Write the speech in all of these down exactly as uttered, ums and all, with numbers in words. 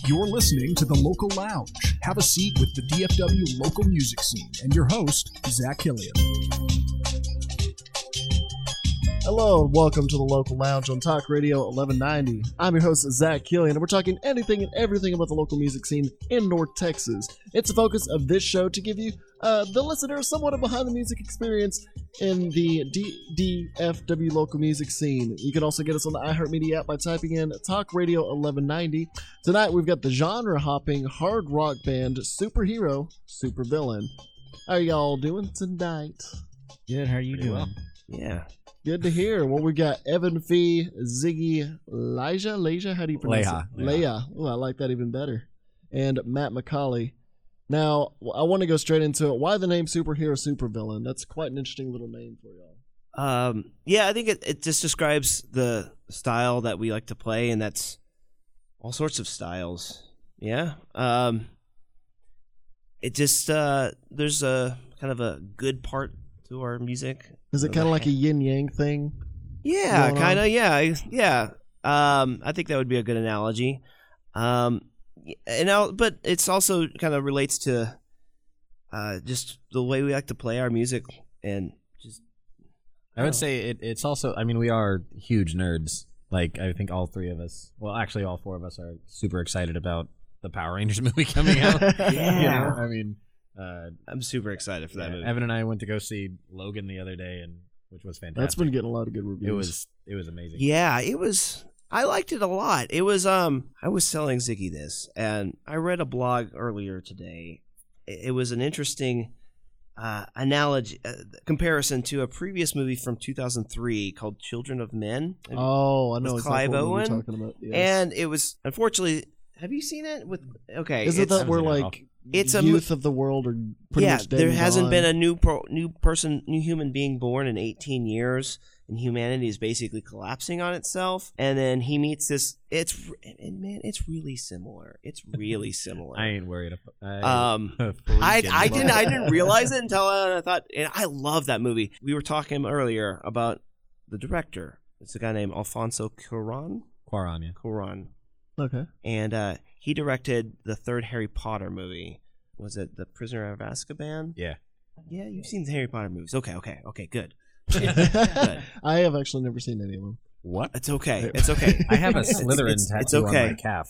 You're listening to The Local Lounge. Have a seat with the D F W local music scene and your host, Zach Killian. Hello and welcome to The Local Lounge on Talk Radio eleven ninety. I'm your host, Zach Killian, and we're talking anything and everything about the local music scene in North Texas. It's the focus of this show to give you, uh, the listener, somewhat of behind-the-music experience in the D D F W local music scene. You can also get us on the iHeartMedia app by typing in Talk Radio eleven ninety. Tonight, we've got the genre-hopping hard rock band Superhero, Supervillain. How are y'all doing tonight? Good, how are you Pretty doing? well. Yeah. Good to hear. Well, we got Evan Fee, Ziggy, Leija, Leija, how do you pronounce Leija. it? Leija. Oh, I like that even better. And Matt McCauley. Now, I want to go straight into it. Why the name Superhero Supervillain? That's quite an interesting little name for y'all. Um, yeah, I think it, it just describes the style that we like to play, and that's all sorts of styles. Yeah. Um, it just, uh, there's a kind of a good part to our music. Is it kind of like a yin-yang thing? Yeah, going kind of, on? yeah, yeah. Um, I think that would be a good analogy. Um, and now, but it's also kind of relates to uh, just the way we like to play our music, and just. I would say it, it's also, I mean, we are huge nerds. Like, I think all three of us, well, actually, all four of us are super excited about the Power Rangers movie coming out. Yeah. You know, I mean, uh, I'm super excited for that yeah, movie. Evan and I went to go see Logan the other day, and which was fantastic. That's been getting a lot of good reviews. It was, it was amazing. Yeah, it was. I liked it a lot. It was. Um, I was telling Ziggy this, and I read a blog earlier today. It, it was an interesting uh, analogy uh, comparison to a previous movie from two thousand three called Children of Men. Oh, I know with exactly Clive what Owen, you're talking about. Yes. And it was unfortunately. Have you seen it? With okay, Is it it's- that we're Sounds like like It's a youth of the world are pretty yeah, much dead there and hasn't gone? been a new pro, new person, new human being born in eighteen years, and humanity is basically collapsing on itself. And then he meets this. It's and man, it's really similar. It's really similar. I ain't worried about I, um, I I didn't I didn't realize it until I thought, and I love that movie. We were talking earlier about the director. It's a guy named Alfonso Cuarón. Cuarón, yeah. Cuarón, Okay. and uh, he directed the third Harry Potter movie. Was it The Prisoner of Azkaban? Yeah. Yeah, you've seen the Harry Potter movies. Okay, okay, okay, good. I have actually never seen any of them. What? It's okay. It's okay. I have a Slytherin it's, tattoo it's okay. on my calf.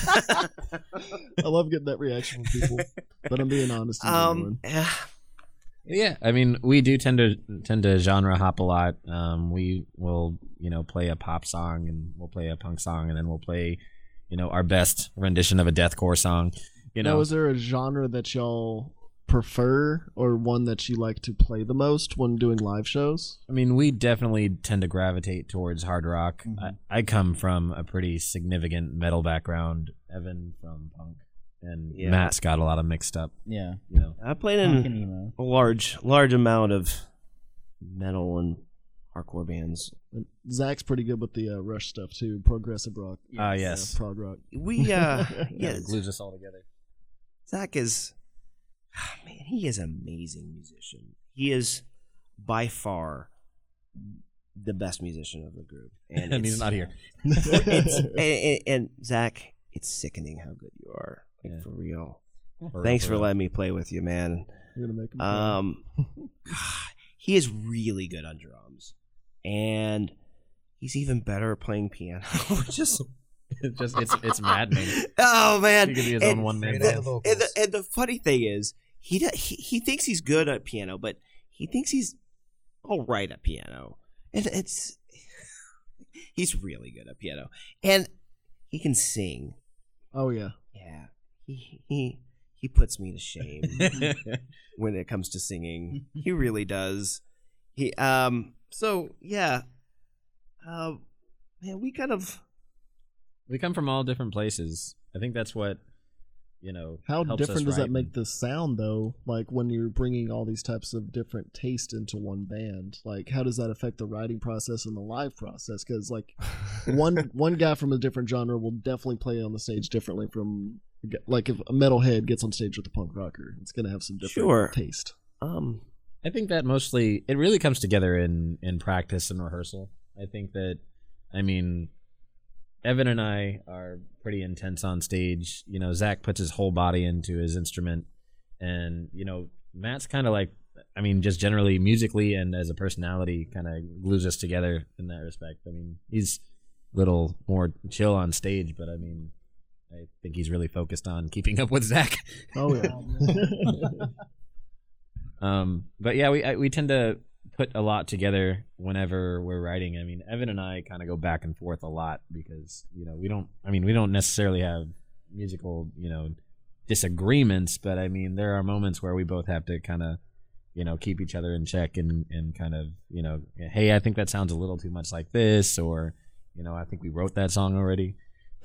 I love getting that reaction from people, but I'm being honest. and Um, genuine. eh, Yeah, I mean, we do tend to tend to genre hop a lot. Um, we will, you know, play a pop song, and we'll play a punk song, and then we'll play, you know, our best rendition of a deathcore song. You Now, know, is there a genre that y'all prefer, or one that you like to play the most when doing live shows? I mean, we definitely tend to gravitate towards hard rock. Mhm. I, I come from a pretty significant metal background. Evan from punk, and Yeah. Matt's got a lot of mixed up. Yeah. You know, I played Punk in and emo. a large, large amount of metal and hardcore bands. And Zach's pretty good with the uh, Rush stuff too, progressive rock. Ah, yes. uh, prog rock. We, uh, yeah, yeah, it glues us all together. Zach is, ah, man, he is an amazing musician. He is by far the best musician of the group, and, And he's it's- not here. it's, and, and, and Zach, it's sickening how good you are, like, Yeah. for real. For Thanks real, for real. letting me play with you, man. You're gonna make him cry. Um, he is really good on drums, and he's even better at playing piano. Which is It's just it's it's maddening. oh man, He could be his and, own one man the, band. and, the, and the funny thing is, he, do- he he thinks he's good at piano, but he thinks he's all right at piano, and it's he's really good at piano, and he can sing. Oh yeah. Yeah, he he he puts me to shame when it comes to singing. He really does. He um. So yeah, uh, man, we kind of. We come from all different places. I think that's what, you know. How helps us different does that write. make the sound though? Like when you're bringing all these types of different taste into one band, like how does that affect the writing process and the live process? Because like one one guy from a different genre will definitely play on the stage differently from like if a metalhead gets on stage with a punk rocker, it's gonna have some different Sure. taste. Um. I think that mostly it really comes together in in practice and rehearsal. I think that, I mean, Evan and I are pretty intense on stage. You know, Zach puts his whole body into his instrument, and you know, Matt's kind of like, I mean, just generally musically and as a personality, kind of glues us together in that respect. I mean, he's a little more chill on stage, but I mean, I think he's really focused on keeping up with Zach. Oh yeah. um, but yeah, we I, we tend to put a lot together whenever we're writing. I mean, Evan and I kind of go back and forth a lot because, you know, we don't, I mean, we don't necessarily have musical, you know, disagreements, but I mean, there are moments where we both have to kind of, you know, keep each other in check and, and kind of, you know, hey, I think that sounds a little too much like this, or, you know, I think we wrote that song already.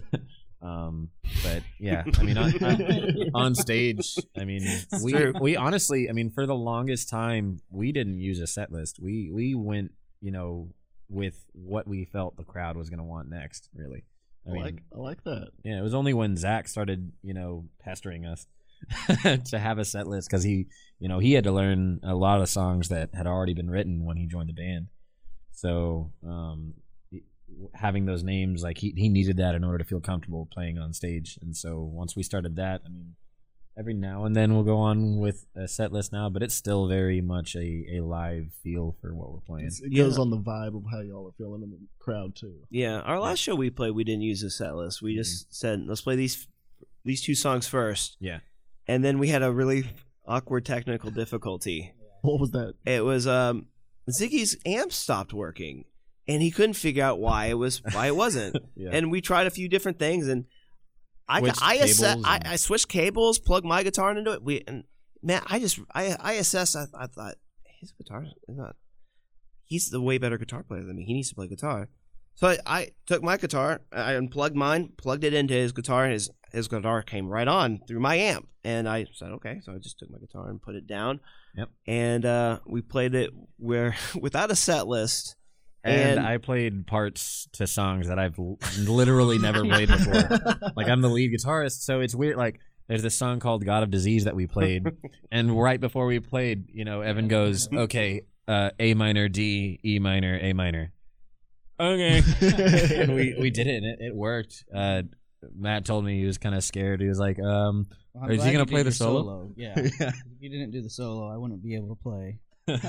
Um, but yeah, I mean, on, on, on stage, I mean, we true. we honestly, I mean, for the longest time, we didn't use a set list. We we went, you know, with what we felt the crowd was going to want next. Really, I, I mean, like I like that. yeah, it was only when Zach started, you know, pestering us to have a set list because he, you know, he had to learn a lot of songs that had already been written when he joined the band. So, um. having those names, like he, he needed that in order to feel comfortable playing on stage. And so once we started that, I mean, every now and then we'll go on with a set list now, but it's still very much a, a live feel for what we're playing. It's, it goes on the vibe of how y'all are feeling in the crowd too. Yeah, our last show we played, we didn't use a set list. We just mm-hmm. said, let's play these these two songs first. Yeah. And then we had a really awkward technical difficulty. What was that? It was um, Ziggy's amp stopped working. And he couldn't figure out why it was why it wasn't. yeah. And we tried a few different things, and I Switched I, ass- and... I I switched cables, plugged my guitar into it. We and man, I just I I assessed. I, I thought his guitar is not. He's the way better guitar player than me. He needs to play guitar. So I, I took my guitar, I unplugged mine, plugged it into his guitar, and his his guitar came right on through my amp. And I said, okay. So I just took my guitar and put it down. Yep. And uh, we played it where without a set list. And, and I played parts to songs that I've literally never played before. Like, I'm the lead guitarist, so it's weird. Like, there's this song called God of Disease that we played, and right before we played, you know, Evan goes, okay, uh, A minor, D, E minor, A minor. Okay. And we, we did it, and it, it worked. Uh, Matt told me he was kind of scared. He was like, um, well, is he going to play the solo? solo? Yeah. yeah. If you didn't do the solo, I wouldn't be able to play.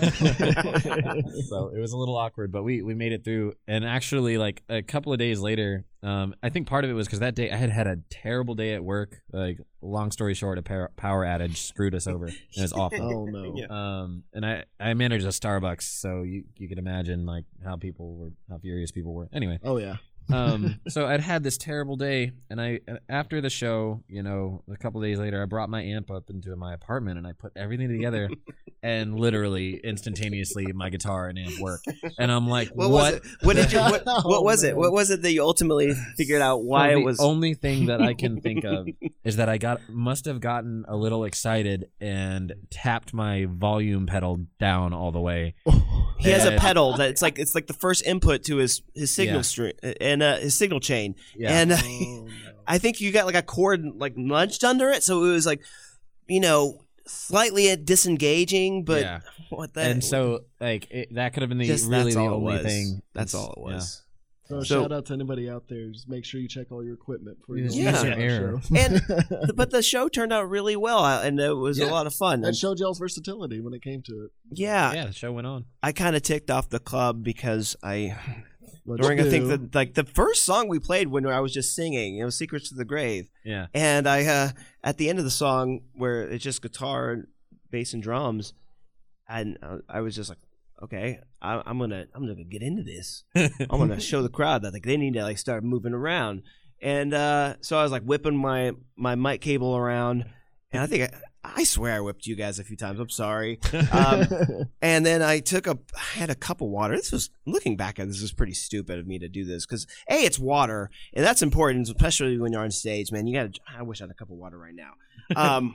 So it was a little awkward, but we we made it through. And actually, like a couple of days later, um I think part of it was because that day I had had a terrible day at work. Like, long story short, a power, power outage screwed us over. It was awful. Oh no. Yeah. Um and I I managed a Starbucks, so you you could imagine like how people were, how furious people were. Anyway. Oh yeah. um so I'd had this terrible day, and I after the show, you know, a couple days later, I brought my amp up into my apartment and I put everything together, and literally instantaneously my guitar and amp work. And I'm like, what, what? Was it? What did you? What, Oh, what was man. it? What was it that you ultimately figured out why So it the was? only thing that I can think of is that I got must have gotten a little excited and tapped my volume pedal down all the way. He has a And- pedal that it's like it's like the first input to his his signal Yeah. string and uh, his signal chain. Yeah. And uh, Oh, no. I think you got like a cord like nudged under it, so it was like, you know, slightly disengaging. But Yeah. what the And so like it, that could have been the Just- really that's the all it only was. thing. That's It's- all it was. So, So- shout out to anybody out there. Just make sure you check all your equipment for your Yeah. show. Error. And but the show turned out really well, uh, and it was a Yeah. lot of fun. That And showed y'all's versatility when it came to it. yeah, Yeah, the show went on. I kind of ticked off the club because I What during you I think do. that like the first song we played when I was just singing, it was "Secrets to the Grave," Yeah. and I uh, at the end of the song where it's just guitar, bass, and drums, and uh, I was just like, okay, I, I'm gonna I'm gonna get into this. I'm gonna show the crowd that like they need to like start moving around, and uh, so I was like whipping my my mic cable around, and I think I, I swear I whipped you guys a few times. I'm sorry. Um, and then I took a, I had a cup of water. This was, looking back at this, is pretty stupid of me to do this because A, it's water, and that's important, especially when you're on stage, man. You gotta, I wish I had a cup of water right now. Um,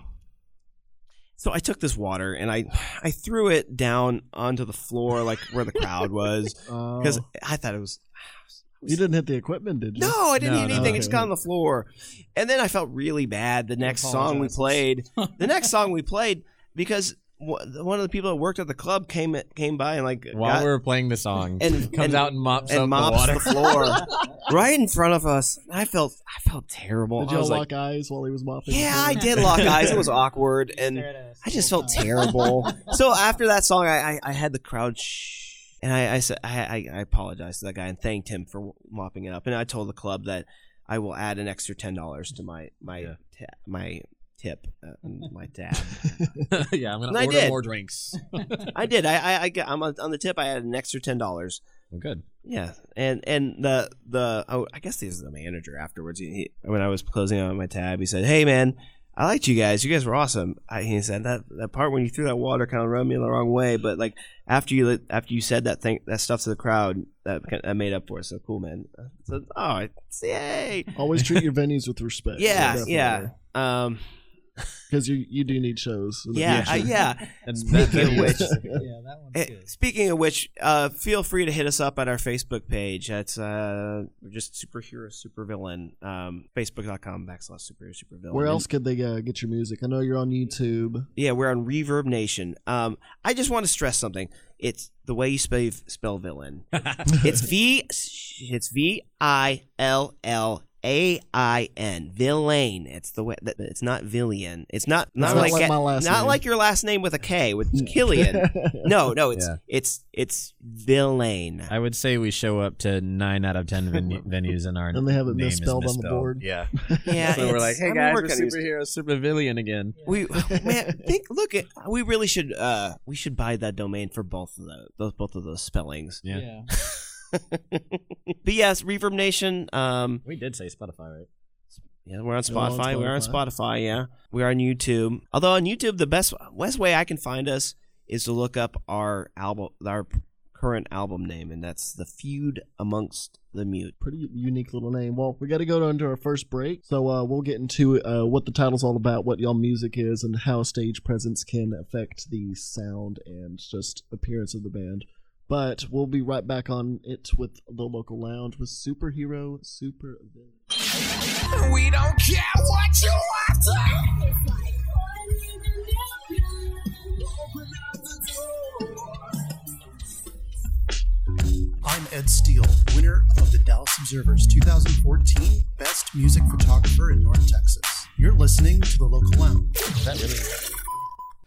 so I took this water and I, I threw it down onto the floor, like where the crowd was, because Oh. I thought it was. You didn't hit the equipment, did you? No, I didn't No, eat no. anything. It just Okay. got on the floor. And then I felt really bad the next song we apologizes. played. The next song we played, because w- one of the people that worked at the club came came by and like While got, we were playing the song, and comes and, out and mops and up mops the the, water. floor right in front of us. I felt I felt terrible. Did I y'all was lock like, eyes while he was mopping? yeah, the I floor? did lock eyes. It was awkward, and I just felt terrible. So after that song, I I, I had the crowd shh, and I I said I, I I apologized to that guy and thanked him for mopping it up, and I told the club that I will add an extra ten dollars to my my Yeah. ta- my tip, uh, my tab. Yeah, I'm gonna And I order did. more drinks. I did. I I, I got, I'm on, on the tip. I added an extra ten dollars. Well, good. Yeah, and and the the oh, I guess he was the manager afterwards. He, he, when I was closing out my tab, he said, "Hey man, I liked you guys. You guys were awesome." I, he said that that part when you threw that water kind of rubbed me the wrong way, but like after you after you said that thing that stuff to the crowd, that that made up for it. So cool, man. So oh, it's, yay! Always treat your venues with respect. Yeah, yeah. Um, Because you you do need shows. in the yeah, future. I, yeah. And Speaking of which, Yeah, that one's Eh, good. Speaking of which, uh, feel free to hit us up at our Facebook page. That's uh, we're just superhero supervillain. Um, Facebook.com backslash superhero supervillain. Where And- else could they uh, get your music? I know you're on YouTube. Yeah, we're on Reverb Nation. Um, I just want to stress something. It's the way you spell spell villain. It's V. It's V I L L A I N. Villain. It's the way. It's not Villian. It's not not, not like, like a- my last not name. like your last name with a K with Killian. No, no. It's Yeah. it's it's Villain. I would say we show up to nine out of ten venu- venues and our And they have it name is misspelled on the misspelled. board. Yeah. Yeah. So we're it's- like, hey I mean, guys, we're we're kinda used- superhero, super villain again. We man, think look at we really should uh we should buy that domain for both of those, those both of those spellings. Yeah. Yeah. But yes, Reverb Nation. Um, We did say Spotify, right? yeah, we're on We're on Spotify. We're on Spotify. Spotify. Yeah, we're on YouTube. Although on YouTube, the best best way I can find us is to look up our album, our current album name, and that's The Feud Amongst the Mute. Pretty unique little name. Well, we got to go into our first break, so uh, we'll get into uh, what the title's all about, what y'all music is, and how stage presence can affect the sound and just appearance of the band. But we'll be right back on it with the local lounge with superhero super villain. We don't care what you want to. I'm Ed Steele, winner of the Dallas Observer's two thousand fourteen Best Music Photographer in North Texas. You're listening to the Local Lounge. Is that really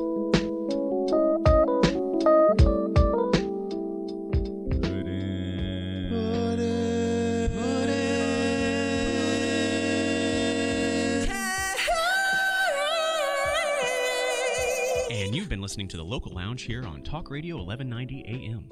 And you've been listening to the Local Lounge here on Talk Radio eleven ninety A M.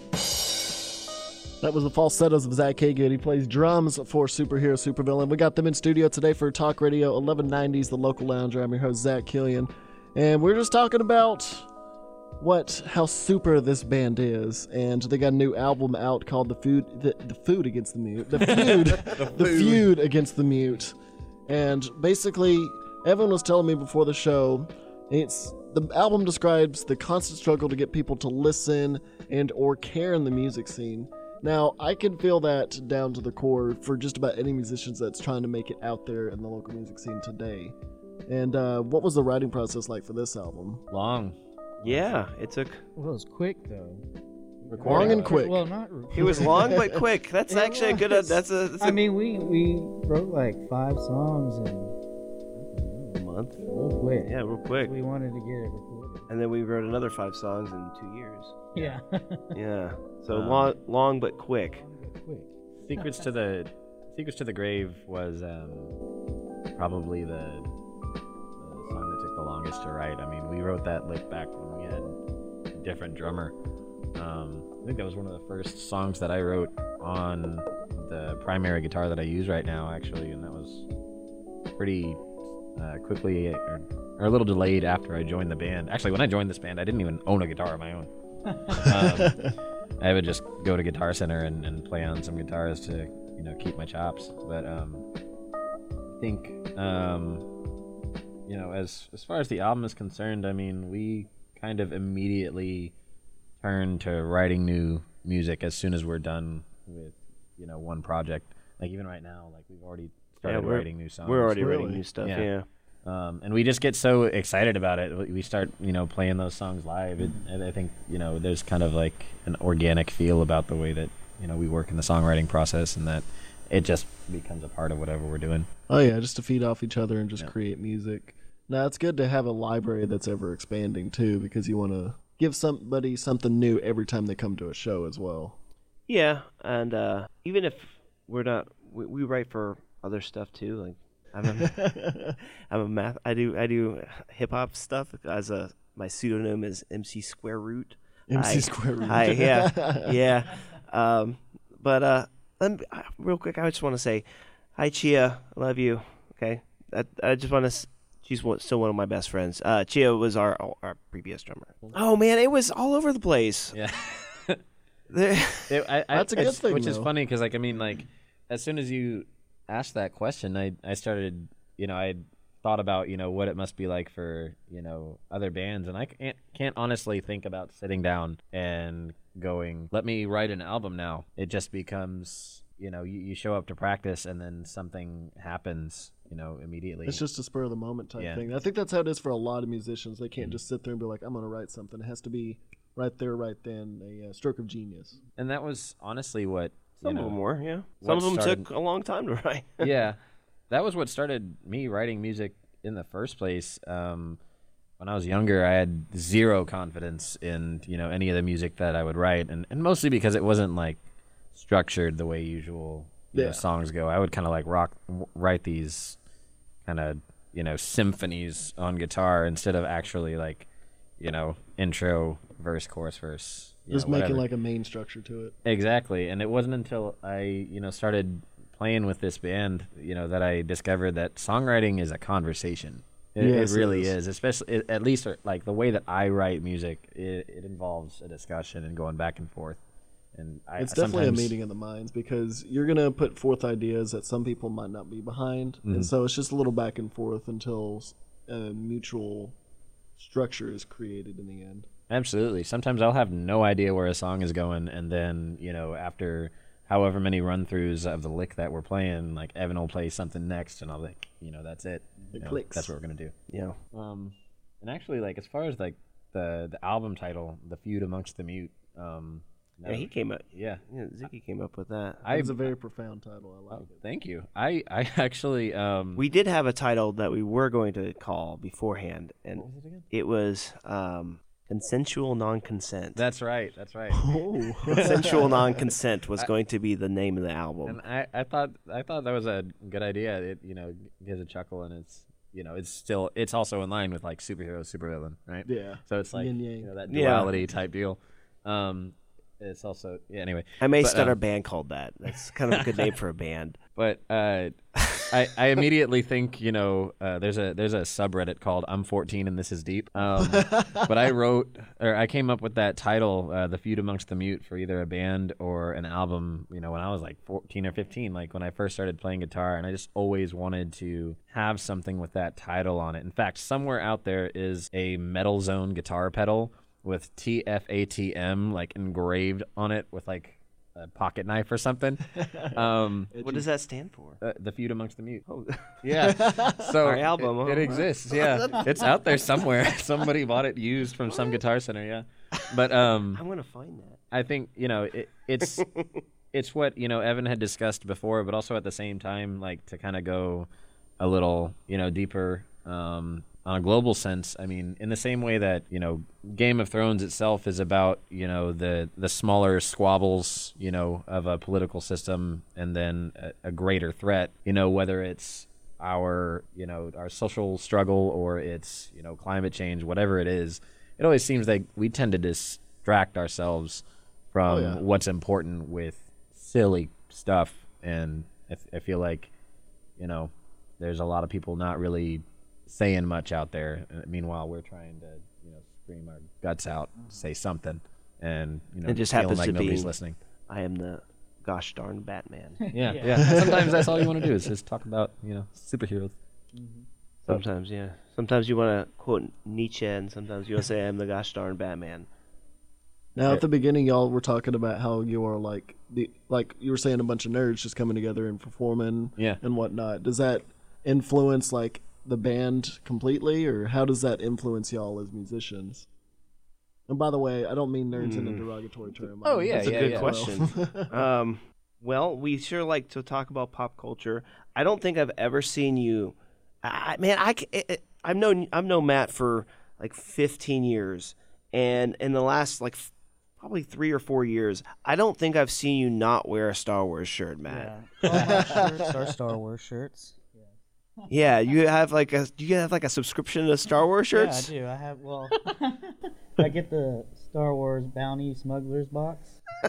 That was the falsettos of Zach Hagood. He plays drums for Superhero Supervillain. We got them in studio today for Talk Radio eleven ninety's The Local Lounge. I'm your host, Zach Killian. And we're just talking about what how super this band is. And they got a new album out called The Food The, the Food Against the Mute. The Feud. the, the Feud Against the Mute. And basically, everyone was telling me before the show, it's the album describes the constant struggle to get people to listen and or care in the music scene. Now, I can feel that down to the core for just about any musicians that's trying to make it out there in the local music scene today. And uh, what was the writing process like for this album? Long. Yeah, it took. Well, it was quick though. Long and quick. Well, not. It was long but quick. That's It actually a good. Uh, was. that's a. That's a I mean, we we wrote like five songs in month. real quick. Yeah, real quick. We wanted to get it recorded. And then we wrote another five songs in two years. Yeah. Yeah. So Um, long, long but quick. quick. Secrets to the Secrets to the Grave was um, probably the, the song that took the longest to write. I mean, we wrote that like back when we had a different drummer. Um, I think that was one of the first songs that I wrote on the primary guitar that I use right now, actually, and that was pretty uh, quickly or, or a little delayed after I joined the band. Actually, when I joined this band, I didn't even own a guitar of my own. Um, I would just go to Guitar Center and, and play on some guitars to, you know, keep my chops. But um, I think, um, you know, as as far as the album is concerned, I mean, we kind of immediately turn to writing new music as soon as we're done with, you know, one project. Like even right now, like we've already started we're- writing new songs. We're already Really? writing new stuff. Yeah. Yeah. Um, and we just get so excited about it. We we start, you know, playing those songs live. It, and I think, you know, there's kind of like an organic feel about the way that, you know, we work in the songwriting process, and that it just becomes a part of whatever we're doing. Oh yeah, just to feed off each other and just Yeah. create music. Now it's good to have a library that's ever expanding too, because you want to give somebody something new every time they come to a show as well. Yeah, and uh, even if we're not, we, we write for other stuff too. Like I'm a, I'm a math. I do I do hip hop stuff as a my pseudonym is M C Square Root. M C I- Square Root. I, yeah, yeah. Um, but uh, let me, uh, real quick, I just want to say, hi Chia, I love you. Okay, I, I just want to. She's one, still one of my best friends. Uh, Chia was our our previous drummer. Oh man, it was all over the place. Yeah. There- It, I, I, That's a good it's- thing, Which is though. funny because, like, I mean, like, as soon as you asked that question, I, I started, you know, I thought about, you know, what it must be like for, you know, other bands. And I can't, can't honestly think about sitting down and going, let me write an album now. It just becomes, you know, you, you show up to practice and then something happens, you know, immediately. It's just a spur of the moment type Yeah. thing. I think that's how it is for a lot of musicians. They can't just sit there and be like, I'm going to write something. It has to be right there, right then, a uh, stroke of genius. And that was honestly what, you Some know, of them were, yeah. what Some of them started- took a long time to write. yeah, that was what started me writing music in the first place. Um, when I was younger, I had zero confidence in, you know, any of the music that I would write, and, and mostly because it wasn't like structured the way usual you know, Yeah. songs go. I would kind of like rock w- write these kind of, you know, symphonies on guitar instead of actually like, you know, intro, verse, chorus, verse. you Just know, making whatever. like a main structure to it. Exactly, and it wasn't until I, you know, started playing with this band, you know, that I discovered that songwriting is a conversation. It, Yes, it it really is. is. Especially, it, at least, uh, like the way that I write music, it, it involves a discussion and going back and forth. And I, It's definitely a sometimes- meeting of the minds because you're going to put forth ideas that some people might not be behind. Mm-hmm. And so it's just a little back and forth until a mutual structure is created in the end. Absolutely. Sometimes I'll have no idea where a song is going, and then, you know, after however many run-throughs of the lick that we're playing, like Evan will play something next, and I'll like, you know, that's it. It You know, clicks. That's what we're gonna do. Yeah. Um, and actually, like as far as like the the album title, "The Feud Amongst the Mute," um, Yeah, he came up. yeah. Yeah, Ziggy came up with that. I It's a very profound title. I like oh, it. thank you. I I actually um. We did have a title that we were going to call beforehand, and what was it again? it was um, consensual non-consent. That's right. That's right. Oh. Consensual non-consent was going to be the name of the album. And I, I thought I thought that was a good idea. It you know gives a chuckle, and it's you know it's still it's also in line with like superhero supervillain, right? Yeah. So it's like Yin yang. you know that Yeah. duality type deal. Um, it's also yeah. Anyway, I may but, start um, a band called that. That's kind of a good name for a band. But uh, I, I immediately think you know uh, there's a there's a subreddit called I'm fourteen and this is deep. Um, but I wrote or I came up with that title, uh, "The Feud Amongst the Mute," for either a band or an album. You know, when I was like fourteen or fifteen, like when I first started playing guitar, and I just always wanted to have something with that title on it. In fact, somewhere out there is a Metal Zone guitar pedal with T F A T M like engraved on it with like a pocket knife or something. Um, What does that stand for? uh, the Feud Amongst the Mute. Oh, Yeah. So Our album, It, huh? it exists. Yeah. It's out there somewhere. Somebody bought it used from some Guitar Center. Yeah. But um, I'm gonna find that. I think you know it, it's it's what you know Evan had discussed before, but also at the same time, like to kind of go a little you know deeper. Um, on a global sense, I mean, in the same way that you know, Game of Thrones itself is about you know the the smaller squabbles you know of a political system, and then a, a greater threat. You know, whether it's our you know our social struggle or it's you know climate change, whatever it is, it always seems like we tend to distract ourselves from Oh, yeah. what's important with silly stuff, and I, f- I feel like you know there's a lot of people not really saying much out there. Uh, Meanwhile, we're trying to, you know, scream our guts out, say something, and you know, It just feeling happens like to nobody's be- listening. I am the gosh darn Batman. Yeah, yeah. Sometimes that's all you want to do is just talk about, you know, superheroes. Sometimes, yeah. Sometimes you want to quote Nietzsche, and sometimes you want to say I'm the gosh darn Batman. Now, at the beginning, y'all were talking about how you are like the like you were saying a bunch of nerds just coming together and performing Yeah. and whatnot. Does that influence like the band completely, or how does that influence y'all as musicians? And by the way, I don't mean nerds in a derogatory term. Oh, I mean, yeah, That's a yeah, good yeah. question. um, well, we sure like to talk about pop culture. I don't think I've ever seen you. I, man, I, c- it- it- I've known I've known Matt for like fifteen years, and in the last like f- probably three or four years, I don't think I've seen you not wear a Star Wars shirt, Matt. Yeah. All my shirts are Star Wars shirts. Yeah, you have like a do you have like a subscription to Star Wars shirts? Yeah, I do. I have, well, I get the Star Wars Bounty Smugglers box.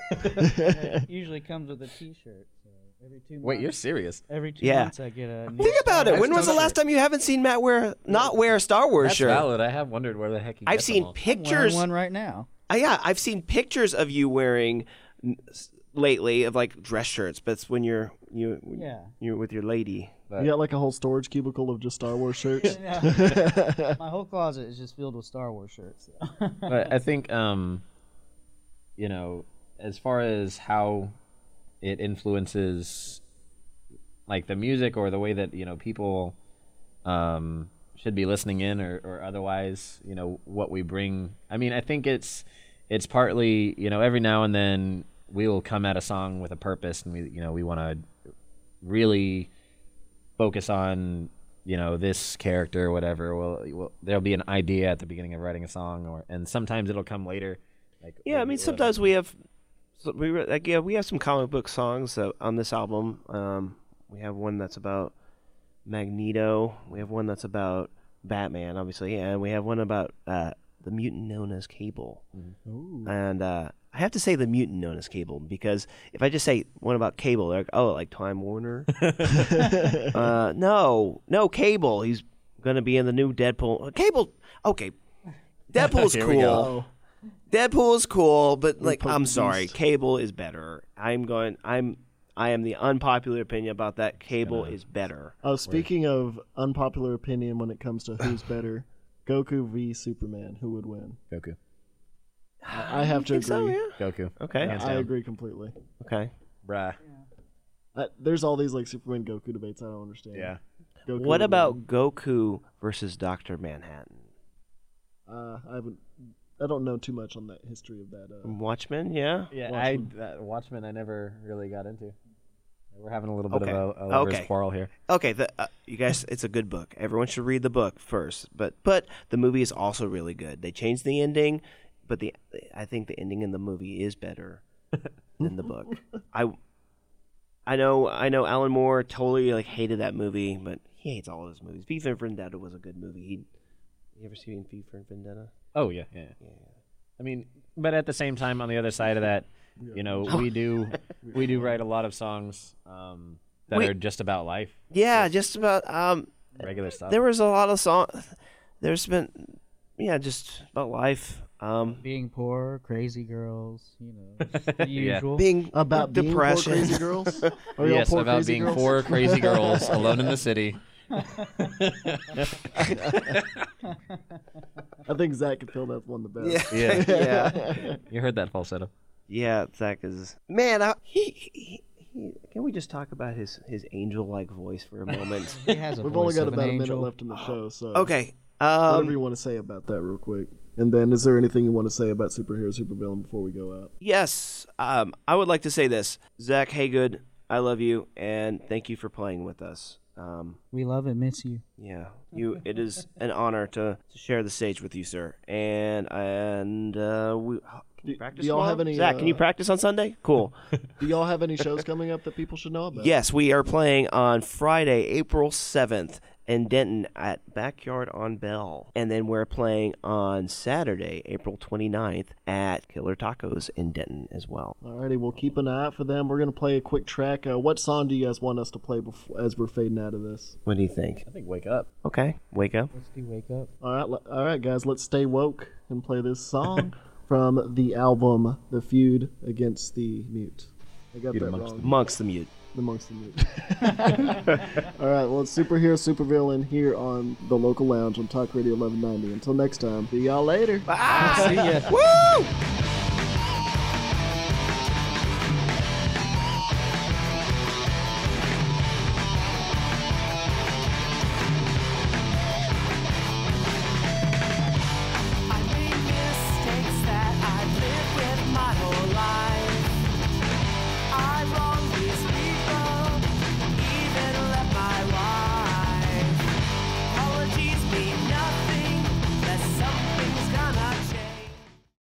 It usually comes with a T-shirt. So every two months, Wait, you're serious? every two Yeah. months I get a new Think about it. That's When was the totally- last time you haven't seen Matt wear not wear a Star Wars That's shirt? valid. I have wondered where the heck he I've gets seen them all. I'm wearing pictures. one right now. Uh, yeah, I've seen pictures of you wearing n- s- lately of like dress shirts, but it's when you're you Yeah. you're with your lady. You got like a whole storage cubicle of just Star Wars shirts. My whole closet is just filled with Star Wars shirts. But I think, um, you know, as far as how it influences, like the music or the way that you know people um, should be listening in, or, or otherwise, you know, what we bring. I mean, I think it's it's partly, you know, every now and then we will come at a song with a purpose, and we, you know, we want to really focus on, you know, this character or whatever. Well, well, there'll be an idea at the beginning of writing a song, or and sometimes it'll come later. Like Yeah, I maybe mean what- sometimes we have so we re- like yeah we have some comic book songs uh, on this album. Um, we have one that's about Magneto. We have one that's about Batman, obviously, and we have one about uh, the mutant known as Cable. And uh, I have to say the mutant known as Cable because if I just say one about Cable, they're like, oh, like Time Warner. uh, no, no, Cable. He's gonna be in the new Deadpool. Cable. Okay, Deadpool's Here we go. cool. Deadpool is cool, but like poke I'm the sorry, beast. Cable is better. I'm going. I'm. I am the unpopular opinion about that. Cable Gonna- is better. Oh, speaking of unpopular opinion when it comes to who's better, Goku v Superman, who would win? Goku. I have to Think so, agree. yeah? Goku. Okay. Hands I down. agree completely. Okay. Bruh. Uh, there's all these like Superman Goku debates I don't understand. Yeah. Goku What would about win. Goku versus Doctor Manhattan? Uh, I haven't. I don't know too much on that history of that. Uh, Watchmen, yeah. Yeah, Watchmen. I uh, Watchmen. I never really got into. We're having a little Okay. bit of a, a lover's Okay. quarrel here. Okay, the, uh, you guys, it's a good book. Everyone should read the book first. But but the movie is also really good. They changed the ending, but the I think the ending in the movie is better than the book. I I know I know Alan Moore totally like hated that movie, but he hates all of his movies. V for Vendetta was a good movie. He, you ever seen V for Vendetta? Oh yeah, yeah. I mean, but at the same time, on the other side of that, you know, we do we do write a lot of songs um, that We- are just about life, Yeah, just about um regular stuff. there was a lot of song there's been yeah, just about life. Um Being poor, crazy girls, you know, just the Yeah. usual. being about being poor depression. crazy girls? Are y'all yes, poor about crazy being girls? four crazy girls alone in the city. I think Zach could fill that one the best. Yeah. Yeah, yeah. you heard that falsetto. Yeah, Zach is man. I, he, he, he, can we just talk about his his angel-like voice for a moment? He has a We've voice only got of about an a minute angel. left in the show, so Okay. whatever Um, you want to say about that, real quick. And then, is there anything you want to say about superhero, supervillain before we go out? yes. Um, I would like to say this, Zach Haygood. I love you, and thank you for playing with us. Um, We love and miss you. yeah, you. It is an honor to, to share the stage with you, sir. And and uh, we can you Do- practice. do y'all tomorrow? have any, Zach, can you uh, practice on Sunday? Cool. Do y'all have any shows coming up that people should know about? Yes, we are playing on Friday, April seventh in Denton at Backyard on Bell. And then we're playing on Saturday, April twenty-ninth at Killer Tacos in Denton as well. Alrighty, we'll keep an eye out for them. We're gonna play a quick track. Uh, what song do you guys want us to play before, as we're fading out of this? What do you think? I think Wake Up. Okay, wake up. Let's do wake up. All right, le- all right, guys, let's stay woke and play this song from the album "The Feud Against the Mute." I got Feud that Amongst wrong. Amongst the Mute. Amongst the Mute. All right, well, it's superhero, supervillain here on the local lounge on Talk Radio eleven ninety. Until next time, see y'all later. Bye. See ya. Woo!